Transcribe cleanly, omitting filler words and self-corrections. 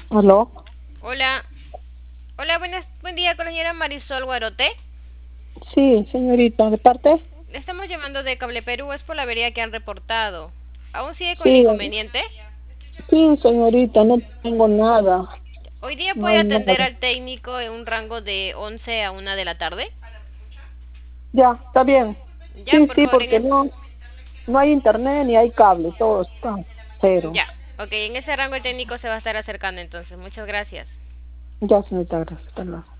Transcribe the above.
¿Aló? Hola, hola, buen día con la señora Marisol Guarote. Sí, señorita, ¿de parte? Le estamos llamando de Cable Perú, es por la avería que han reportado. ¿Aún sigue con el Sí, inconveniente? sí, señorita, no tengo nada, Hoy día no puede hay nada. atender al técnico en un rango de 11 a 1 de la tarde. Ya, está bien. Ya, Sí, por sí, favor, porque no hay internet ni hay cable, todo está cero. ya. Ok, en ese rango el técnico se va a estar acercando entonces. Muchas gracias. Ya, señorita, gracias. Hasta luego.